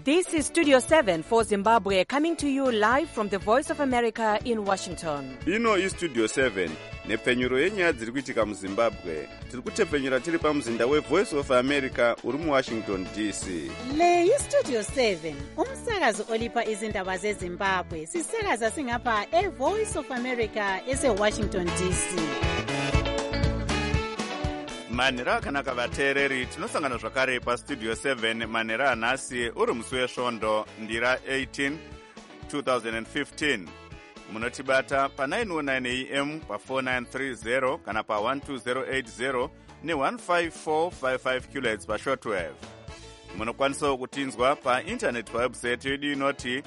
This is Studio 7 for Zimbabwe, coming to you live from the Voice of America in Washington. Ino is Studio 7 nepfenyuro yenyaya dziri kuitika muZimbabwe. Tiri kutepfenyura tiri pamuzinda weVoice of America uri muWashington DC. Le iStudio 7 umsakazo olipa izindaba zeZimbabwe. Sisakaza singapha eVoice of America eseWashington DC. Manhero akanaka vateereri, tinosangana zvakare paStudio 7 manhero anhasi uri musi wesvondo ndira 18 2015. Munotibata pa 909 AM pa 4930 kana pa 12080 ne 15455 kHz pa shortwave. Munokwanisa kutinzwa pa internet website yedu inoti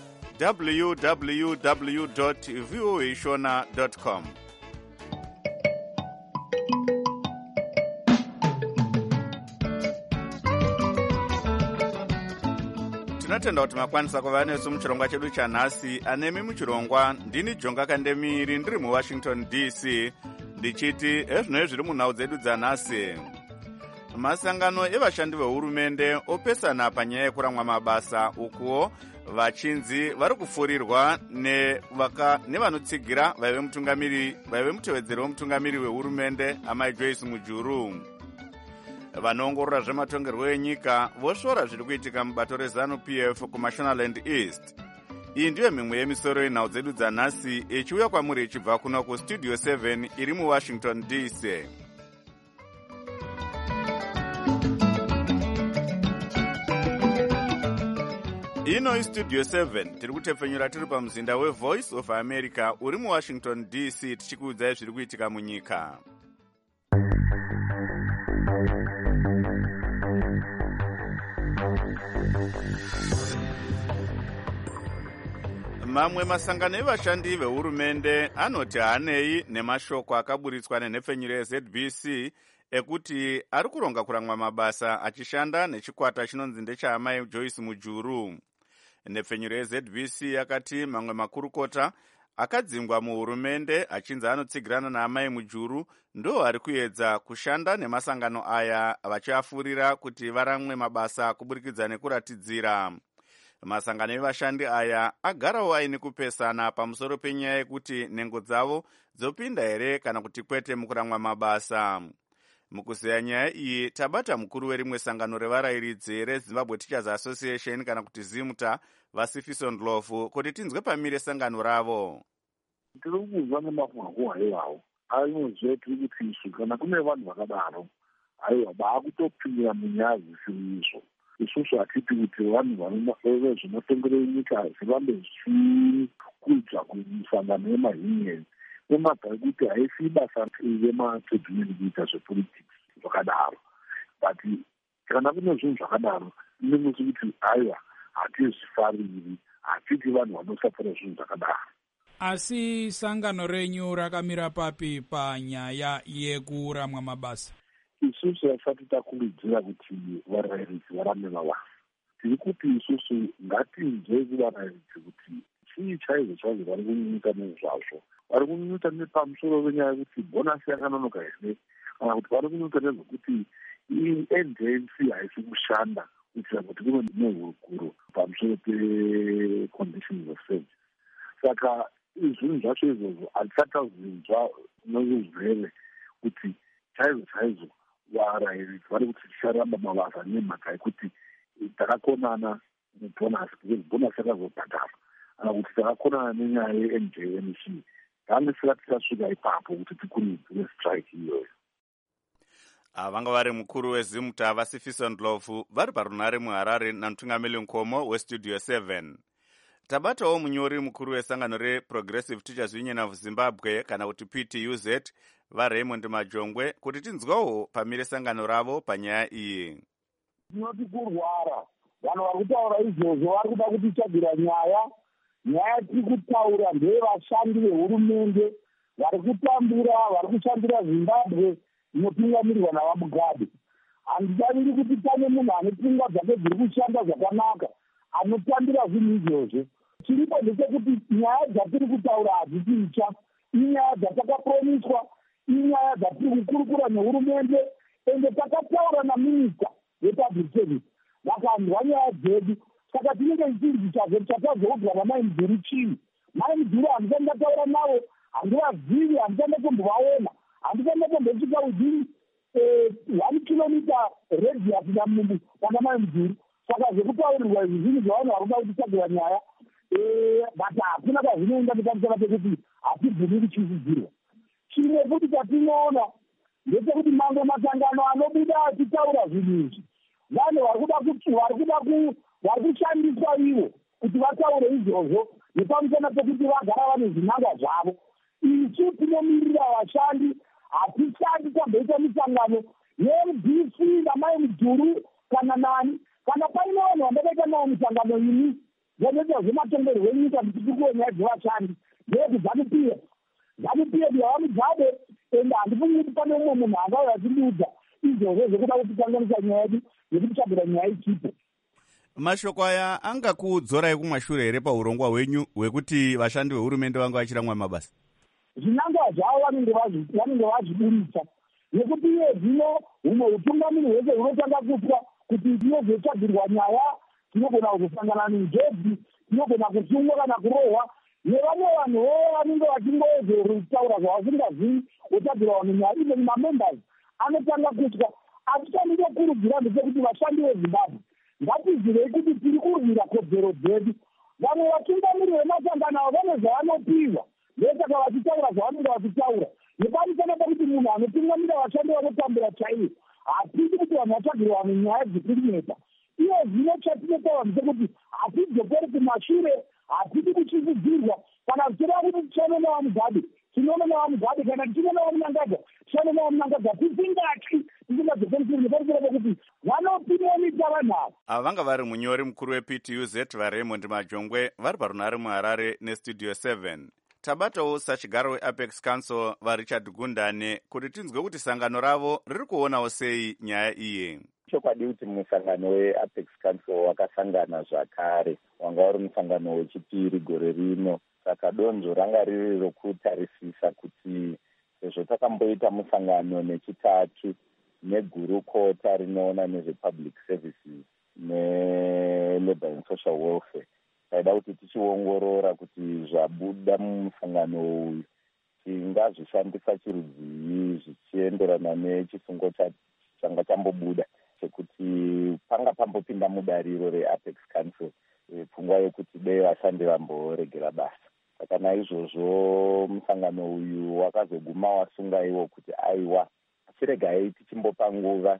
www.voashona.com. Tinotenda kuti makwanisa kuva nesu muchirongwa chedu chanhasi. Anemi muchirongwa ndini Jonga Kandemiri ndiri muWashington DC ndichiti ezvino zviri munhau dzedu dzanhasi. Masangano evashandi vehurumende opesana panyaya yekuramwa mabasa ukuwo vachinzi vari kupfuurirwa nevanotsigira vaive mutevedzeri wemutungamiri wehurumende amai Joyce Mujuru. Vanoongorora zvematongerwo enyika vosvora zviri kuitika mubato reZANU-PF kuMashonaland East. Iyi ndiyo mimwe yemisoro yenhau dzedu dzanhasi ichiuya kwamuri ichibva kuno kuStudio 7 iri muWashington DC. Ino iStudio 7 tiri kutepfenyura tiri pamuzinda weVoice of America uri muWashington DC tichikuudzai zviri kuitika munyika. Mamwe masangano evashandi vehurumende anoti hanei nemashoko akaburitswa nenhepfenyuro yeZBC ekuti ari kuronga kuramwa mabasa achishanda nechikwata chinonzi ndechaamai Joyce Mujuru. Nhepfenyuro yeZBC yakati mamwe makurukota akadzingwa muhurumende achinzi anotsigirana naamai Mujuru ndo ari kuedza kushanda nemasangano aya vachiafurira kuti varamwe mabasa kuburikidza nekuratidzira. Masangano evashandi aya agarawo aine kupesana pamusoro penyaya yekuti nhengo dzavo dzopinda here kana kuti kwete mukuramwa mabasa. Mukuziya nyaya iyi tabata mukuru werimwe sangano revarayiridzi reZimbabwe Teachers Association kana kuti ZIMTA Vasifiso Ndlovu kuti tinzwe pamire sangano ravo. Tiri kuzwa nemafungwa iwawo ainoziva tiri kuti isu kana kune vanhu vakadaro aiwa vaakutopinira munyaya dzisiri izvo. Isusu hatiti kuti vanhu zvinotongere nyika zvirambe zvichikudzwa kumusangano yemaunion nemabva ekuti haisi basa rematrade kuita zvepolitics zvakadaro. But kana kune zvinhu zvakadaro inomusi kuti aiwa hatizvifariri, hatiti vanhu vanosapfura zvinhu zvakadaro. Asi sangano renyu rakamira papi panyaya yekuramwa mabasa? Isusu hasati takurudzira kuti varayiridzi varambe mabasa. Tiri kuti isusu ngatinzwe kuvarayiridzi kuti chii chaizvo chaizvo vari kunyunyuta nezvazvo. Vari kunyunyuta nepamusoro venyaya yekuti bhonasi yakanonoka here, kana kuti vari kunyunyuta nezvekuti NDC haisi kushanda kuitira kuti kuve nehurukuro pamusoro pe-conditions of service. Saka zvinhu zvacho izvozvo hatisatazvinzwa nozvirwere kuti chaizvo chaizvo varayiridzi vari kuti ticharamba mabasa nemhaka yekuti takakonana nebhonasi because bhonasi yakazobhadhara, kana kuti takakonana nenyaya yeNJMC. Tange tisasvika ipapo kuti tikurudzire strike iyoyo. Vanga vari mukuru weZIMTA Vasifiso Ndlovu vari parunare muHarare namutungamiri Nkomo weStudio 7. Tabatawo munyori mukuru wesangano reProgressive Teachers Union of Zimbabwe kana kuti PTUZ vaRaymond Majongwe kuti tinzwawo pamire sangano ravo panyaya iyi. Tinoti kurwara vanhu vari kutaura izvozvo vari kuda kuti chagira nyaya tiri kutaura ndevashandi vehurumende vari kutambura, vari kushandira Zimbabwe inopingamirirwa navaMugabe. Handidaviri kuti pane munhu ane pfungwa dzake dziri kushanda zvakanaka anotambira zvinhu izvozvo. Chiripo ndechekuti nyaya dzatiri kutaura hadzisi itsva, inyaya dzatakapromiswa, inyaya dzatiri kukurukura nehurumende, ende takataura naminista yepublic service vakanzwa nyaya dzedu. Saka tinenge chinenge chiri chatadzokugara mai Mudhuri chini. Mai Mudhuri handisati ndataura navo, handivazivi, handisati ndatombovaona, handisati ndatombosvika within 1 kilometer radius kana mai Mudhuri. Saka zvekutaurirwa izvi zvinhu zvavanhu vari kuda kutitsagura nyaya, but hakuna kwazvinoenda nepamusana pekuti hatibvumi kuchisidzirwa. Chimwe futi chatinoona ndechekuti mamwe masangano anobuda achitaura zvinhu izvi, vanhu vari kushandiswa ivo kuti vataure izvozvo nepamusana pekuti vagara vane zvinangwa zvavo. Isu tinomirira vashandi, hatishandi tamboita misangano yeMDC namai Mudhuri kana nani. Kana paine vanhu vandakaita navo misangano ini vanoita zvematongerwo enyika ndichikuwe nyaya dzevashandi ndeyekuti ZANU-PF yavamugabe, ende handifungi kuti pane umwe munhu angauya achindiudza izvozvo zvekuda kutikanganisa nyaya yedu yekutichabhira nyaya ichipo. Mashoko aya angakudzorai kumashure here paurongwa hwenyu hwekuti vashandi vehurumende vanga vachiramwa mabasa? Zvinangwa zvavo vanenge vazviburitsa, nekuti iye zvino humwe utungamiri hwese hunotanga kutwa kuti tinozochabhirwa nyaya, tinogona kuzosangana nenjodzi, tinogona kusungwa kana kurohwa nevamwe vanhuwo vanenge vachingowedzerutaura zvavasingazivi vochabhirwa vanhu nyaya. Ive mamembers anotanga kutwa. Asi chandinokurudzira ndechekuti vashandi veZimbabwe ngatizivei kuti tiri kurwira kodzero dzedu. Vamwe vatungamiri vemasangano avo vane zvavanopiwa, ndosaka vachitaura zvavanenge vachitaura. Nepamusana pekuti munhu anotungamira vashandi vanotambura chaivo, hatidi kuti vanhu vatsvagirwa vanhu nyaya dzekurineta. Iye zvino chatinotaura ndechekuti hatidzokeri kumashure, hatidi kuchisidzirwa. Kana tichida kuti tichane navamugabe, tinoona navamugabe, kana tichine navamunangadza, tichane navamunangadza, tisingatyi, tisingadzokeri shure nepamusana pekuti vanopinonita vanhu ava. Ava vanga vari munyori mukuru wePTUZ vaRaymond Majongwe vari parunare muHarare neStudio 7. Tabatawo sachigaro weApex Council vaRichard Gundane kuti tinzwe kuti sangano ravo riri kuonawo sei nyaya iye. Chokwadi kuti musangano weApex Council wakasangana zvakare, wanga uri musangano wechipiri gore rino. Saka donzvo ranga riri rokutarisisa kuti sezvo takamboita musangano nechitatu negurukota rinoona nezvepublic services neLabour and Social Welfare, taida kuti tichiongorora kuti zvabuda mumusangano uyu tingazvishandisa chirudzii zvichienderana nechisungo changa chambobuda chekuti panga pambopinda mudariro reApex Council pfungwa yekuti dei vashandi vamboregera basa. Saka naizvozvo musangano uyu wakazoguma wasunga iwo kuti aiwa, chiregai tichimbopa nguva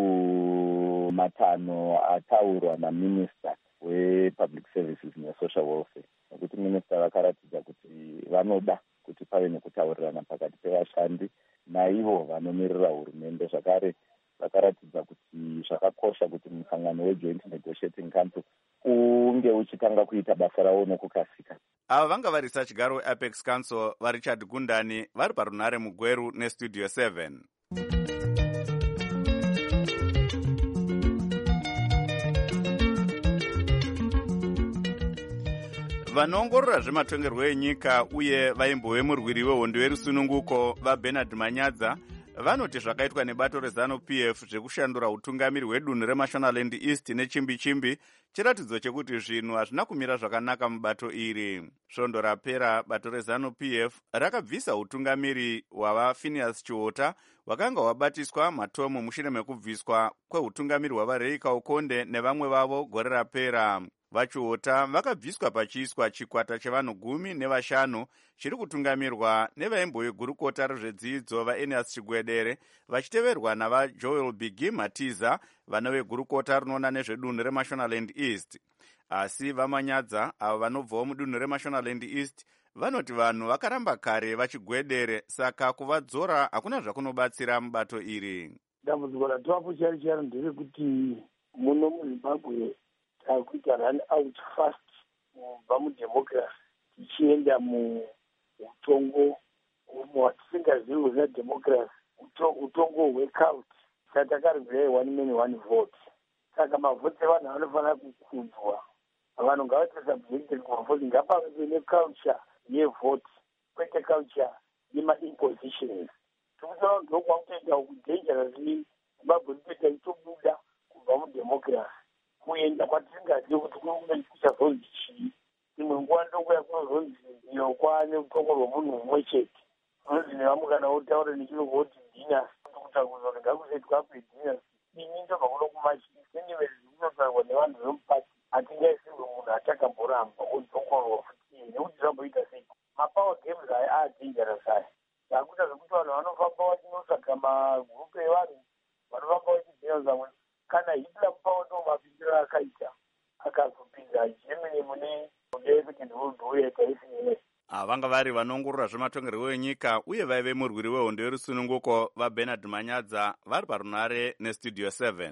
kumatanho ataurwa naminista wepublic services neSocial Welfare, nekuti minista vakaratidza kuti vanoda kuti pave nekutaurirana pakati pevashandi naivo vanomirira hurumende. Zvakare vakaratidza kuti zvakakosha kuti musangano weJoint Negotiating Council unge uchitanga kuita basa rawo nokukasika. Ava vanga vari sachigaro weApex Council vaRichard Gundane vari parunare muGweru neStudio 7. Vanoongorora zvematongerwo enyika uye vaimbove murwiri wehondo yerusununguko vaBernard Manyadza vanoti zvakaitwa nebato reZANU-PF zvekushandura utungamiri hwedunhu reMashonaland East nechimbi-chimbi chiratidzo chekuti zvinhu hazvina kumira zvakanaka mubato iri. Svondo rapera bato reZANU-PF rakabvisa utungamiri hwavaPhineas Chiota wakanga wabatiswa matomu mushure mekubviswa kweutungamiri hwavaRay Kaukonde nevamwe vavo gore rapera. VaChiota vakabviswa pachiiswa chikwata chevanhu 15 chiri kutungamirwa nevaimbovegurukota rezvedzidzo vaEnias Chigwedere vachiteverwa navaJoel Bigi Matiza vana vegurukota rinoona nezvedunhu reMashonaland East. Asi vaManyadza avo vanobvawo mudunhu reMashonaland East vanoti vanhu vakaramba kare vaChigwedere, saka kuvadzora hakuna zvakunobatsira mubato iri. Dambudziko ratovapo chari chari nderekuti muno muZimbabwe takuita run out fast kubva mudemocracy tichienda muutongo hwatisingazivi hwedemocracy, utongo hwecult. Saka takaribvira 1 man 1 vote. Saka mavhoti evanhu vanofanira kukudzwa. Vanhu ngavati subjected kumavhoti, ngapave neculture yevhoti kwete culture yemaimpositions. Tikutora ndokwakutoita kudangerously Zimbabwe kutoita itobuda kubva mudemocracy. kuenda kwatisingazivi kuti kuri kuchazonzi chii. Imwe nguva ndokuya kunozonzi iyo kwaane utongo rwemunhu mumwe chete. Unonzi nevamukana votaura nechirungu voti dinasi, kutakuza kuti ngakusetwa kwedinasi. Ini ndobva kuno kumachiniseneveri kunotaurwa nevanhu vemupati hatingaisirwe munhu achakamboramba odzongorwa futi nekuti zvamboita sei. Mapower games aya adangerous aya. Zvakuita zvekuti vanhu vanofamba vachinotsvaga magurupu evanhu vanofamba vachibhira zamwe kana Hitler mupawo ndo mapindiro akaita akazopinda Germany mune Second World War yakaisina. Vanga vari vanongorora zvematongerwo enyika uye vaive murwiri wehondo yerusununguko vaBernard Manyadza vari parunare nestudio 7.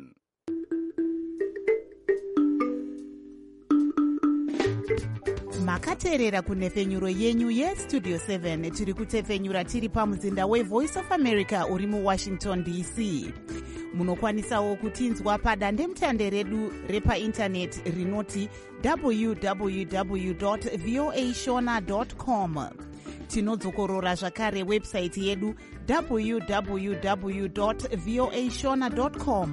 makateerera kunhefenyuro yenyu yestudio 7 tiri kutefenyura tiri pamuzinda wevoice of america uri muwashington dc. munokwanisawo kutinzwa padandemutande redu repaindaneti rinoti www.voashona.com. tinodzokorora zvakare webhusaiti yedu www.voashona.com.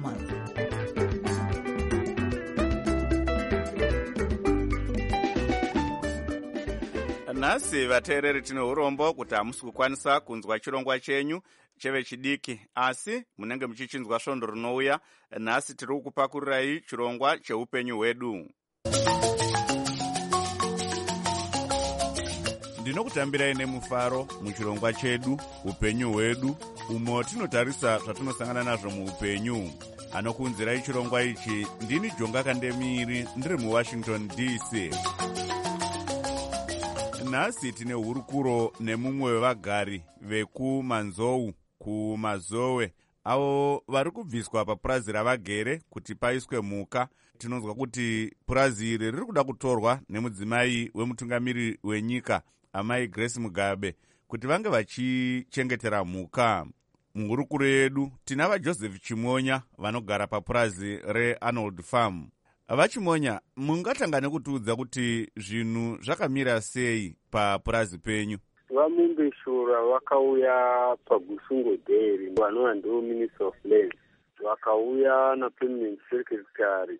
Nhasi vateereri tine urombo kuti hamusi kukwanisa kunzwa chirongwa chenyu chevechidiki, asi munenge muchichinzwa svondo rinouya. Nhasi tiri kukupakurirai chirongwa cheupenyu hwedu. Ndinokutambirai nemufaro muchirongwa chedu upenyu hwedu, umo tinotarisa zvatinosangana nazvo muupenyu. Anokunzirai chirongwa ichi ndini Jonga Kandemiri ndiri muWashington DC. Nhasi tine hurukuro nemumwe wevagari vekumanzou kumazowe avo vari kubviswa papurazi ravagere kuti paiswe mhuka. Tinonzwa kuti purazi iri riri kuda kutorwa nemudzimai wemutungamiri wenyika amai Grace Mugabe kuti vange vachichengetera mhuka. Muhurukuro yedu tina vaJoseph Chimonya vanogara papurazi reArnold Farm. Vachimonya, mungatanga nekutiudza kuti zvinhu zvakamira sei papurazi penyu? Vamumbeshura vakauya paGusungo Dairy, vanova ndo Minister of Lands. Vakauya naPermanent Secretary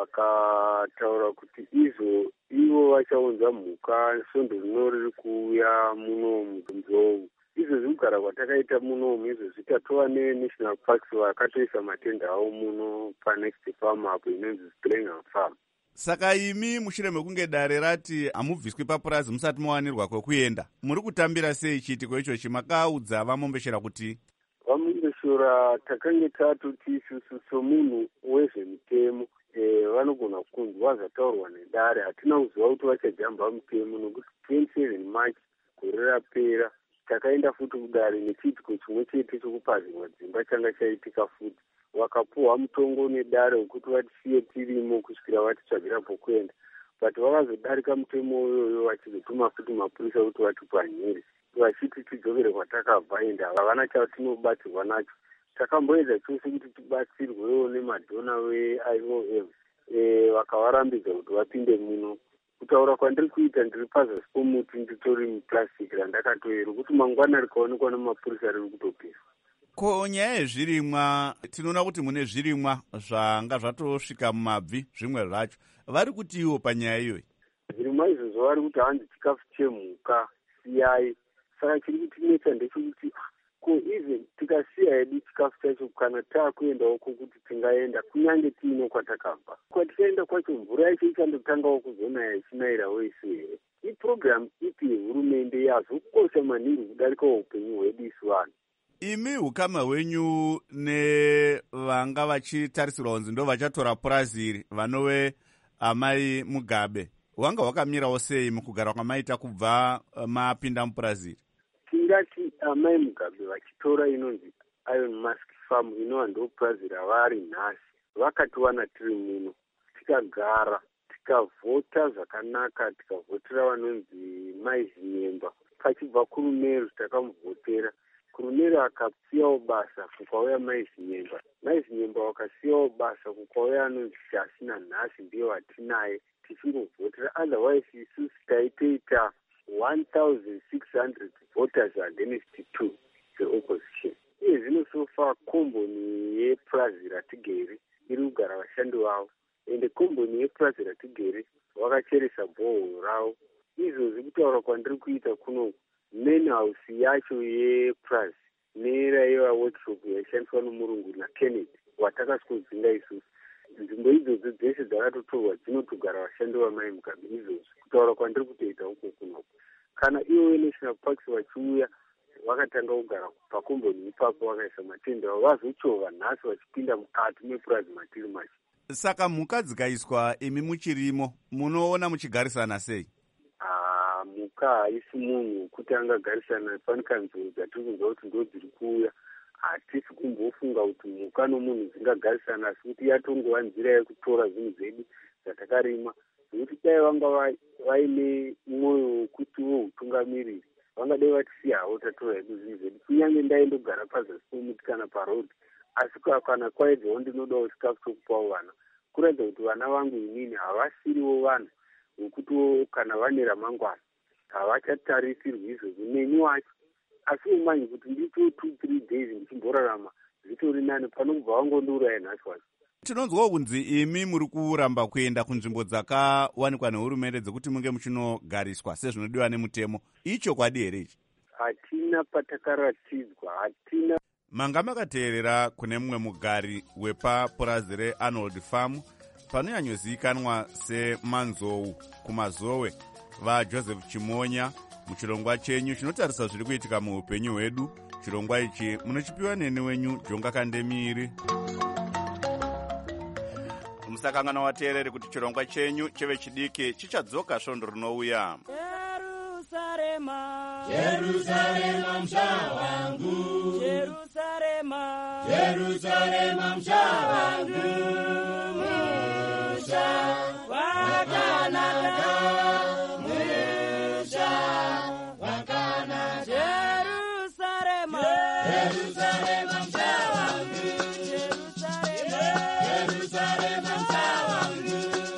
vakataura kuti ivo vachaunza mhuka svondo rino riri kuuya muno munzou. Izvo zvekugara kwatakaita muno izvo zvitatova neNational Parks vakatoisa matenda avo muno paNext Farm apo inonzi Splangham Farm. Saka imi mushure mekunge dare rati hamubviswi papurazi musati mawanirwa kwekuenda, muri kutambira sei chiitiko ichochi? Makaudza vamombeshera kuti vamombeshora takange tatoti isusu somunhu wezvemutemo vanogona kunzwa zvataurwa nedare. Hatina kuziva kuti vachajamba mutemo nokuti 27 March gore rapera takaenda futi kudare nechiitiko chimwe chete chokupazirwa dzimba changa chaitika futi. Vakapuhwa mutongo nedare wekuti vatisiye tirimo kusvikira vatitsvagira pokuenda, but vakazodarika mutemo iyoyo vachizotuma futi mapurisa kuti vatipa nyiri vachiti tidzokere kwatakabva ende havana chatinobatsirwa nacho. Takamboedza chose kuti tibatsirwewo nemadhona veIOM, vakavarambidza kuti vapinde muno. Kutaura kwandiri kuita ndiri pazasi pomuti nditori muplastic randakatoera kuti mangwana rikaonekwa nemapurisa riri kutopisa. Ko nyaya yezvirimwa, tinoona kuti mune zvirimwa zvanga zvatosvika mumabvi zvimwe zvacho, vari kuti iwo panyaya iyoyi? Zvirimwa izvozvo vari kuti hanzi chikafu chemhuka siyai. Saka chiri kutinetsa ndechekuti ko even tikasiya hedu chikafu chacho kana taakuendawo kokuti tingaenda kunyange tiino kwatakabva. Kwatikaenda kwacho mvura yacho ichandotangawo kuzonaya ichinayirawo isu here. Ipurogiramu ipi yehurumende yazokosha maningi kudarikawo upenyu hwedu isu vanhu. Imi ukama hwenyu nevanga vachitarisirwa kunzi ndo vachatora purazi iri vanove amai Mugabe, hwanga hwakamirawo sei mukugara kwamaita kubva mapinda mupurazi iri? Tingati amai Mugabe vachitora inonzi Iron Mask Farm inova ndo purazi ravari nhasi, vakatiwana tiri muno tikagara tikavhota zvakanaka, tikavhotera vanonzi Maizinyemba. Pachibva kuRumeru takamuvhotera, Kurumeru akasiyawo basa kukauya Maizinyemba. Maizinyemba wakasiyawo basa kukauya anonzi Shasina, nhasi ndiye watinaye tichingovhotera. Otherwise isusu taitoita 1,600 voters against 2 the opposition. Iye zvino sofa komboni yepurazi ratigere iri kugara vashandi vavo. ende komboni yepurazi ratigere vakacheresa bhohoro ravo. Izvozvi kutaura kwandiri kuita kuno main house yacho yepurazi neraiva workshop yaishandiswa nomurungu naKennedy watakaswodzinga isusu. Nzvimbo idzodzo dzese dzakatotorwa dzinotogara vashandi vamai mugabe. Izvozvi kutaura kwandiri kutoita uko kunoko. Kana ivo national parks vachiuya vakatanga kugara pakomboni ipapo vakaisa matende avo vazochovha nhasi vachipinda mukati mepurazi matiri macho. Saka mhuka dzikaiswa imi muchirimo munoona muchigarisana sei? Mhuka haisi munhu kuti angagarisana. Pane kanzvimbo dzatiri kunzwa kuti ndo dziri kuuya. Hatisi kumbofunga kuti mhuka nomunhu dzingagarisana, asi kuti yatongova nzira yekutora zvinhu zvedu zvatakarima. Nokuti dai vanga vaine mwoyo wekuti woutungamiriri vangadai vatisiya havo tatora hedu zvinhu zvedu. Kunyange ndaindogara pazasi pomuti kana parodhi, asi kana kwaedzawo ndinodawo chikafu chokupawo vana, kuratidza kuti vana vangu inini havasiriwo vanhu vekuti kana vane ramangwana havachatarisirwi izvozvo neni wacho. Asi umanyi kuti ndicho 2-3 days ndichimborarama zvitori nani pano kubva vangondiuraya nhasi wacho. Tinonzwa kunzi imi muri kuramba kuenda kunzvimbo dzakawanikwa nehurumende dzekuti munge muchinogariswa sezvinodiwa nemutemo. Ichokwadi here ichi? Hatina patakaratidzwa, hatina. Manga makateerera kune mumwe mugari wepapurazi reArnold Farm panonyanyozivikanwa semanzou kumazowe vaJoseph Chimonya. Muchirongwa chenyu chinotarisa zviri kuitika muupenyu hwedu. Chirongwa ichi munochipiwa neni wenyu Jonga Kandemiri. Musakangana wateereri kuti chirongwa chenyu cheve chidiki chichadzoka svondo rinouya. Jerusalema, Jerusalema msha wangu, Jerusalema, Jerusalema msha wangu, msha wakanaka, msha wakanaka. Jerusalema, Jerusalema msha wangu, Jerusalema, Jerusalema msha wangu,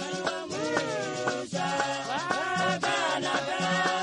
msha wakanaka.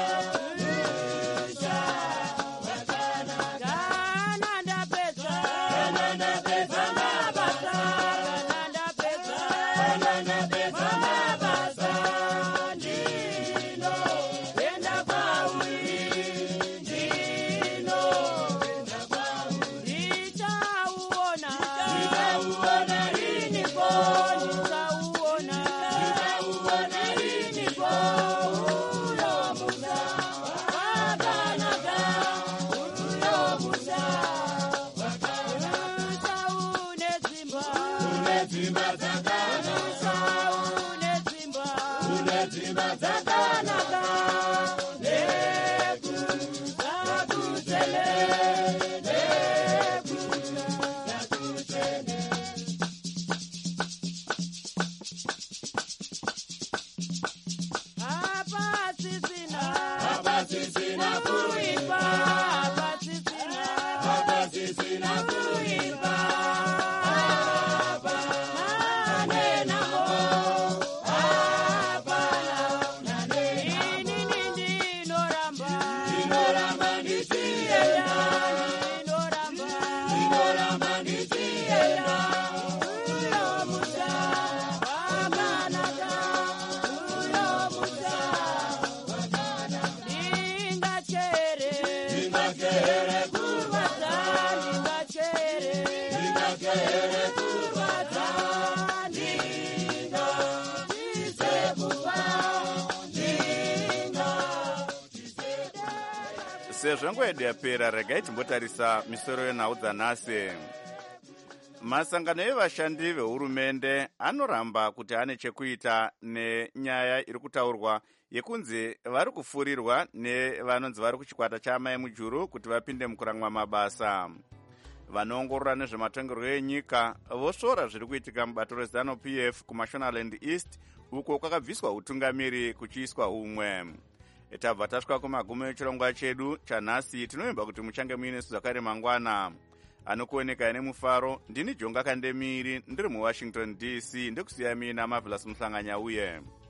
Sezvo nguva yedu yapera, regai timbotarisa misoro yenhau dzanhasi. Masangano evashandi vehurumende anoramba kuti ane chekuita nenyaya iri kutaurwa yekunzi vari kupfuurirwa nevanonzi vari kuchikwata chaamai mujuru kuti vapinde mukurangwa mabasa. Vanoongorora nezvematongerwo enyika vosvora zviri kuitika mubato reZANU-PF kuMashonaland East, uko kwakabviswa utungamiri kuchiiswa umwe. Tabva tasvika kumagumo echirongwa chedu chanhasi. Tinovimba kuti muchange muine zvakare mangwana. Anokuoneka nemufaro, ndini Jonga Kandemiri, ndiri muWashington DC, ndikusiya mina Marvelous Muhlanganya uye.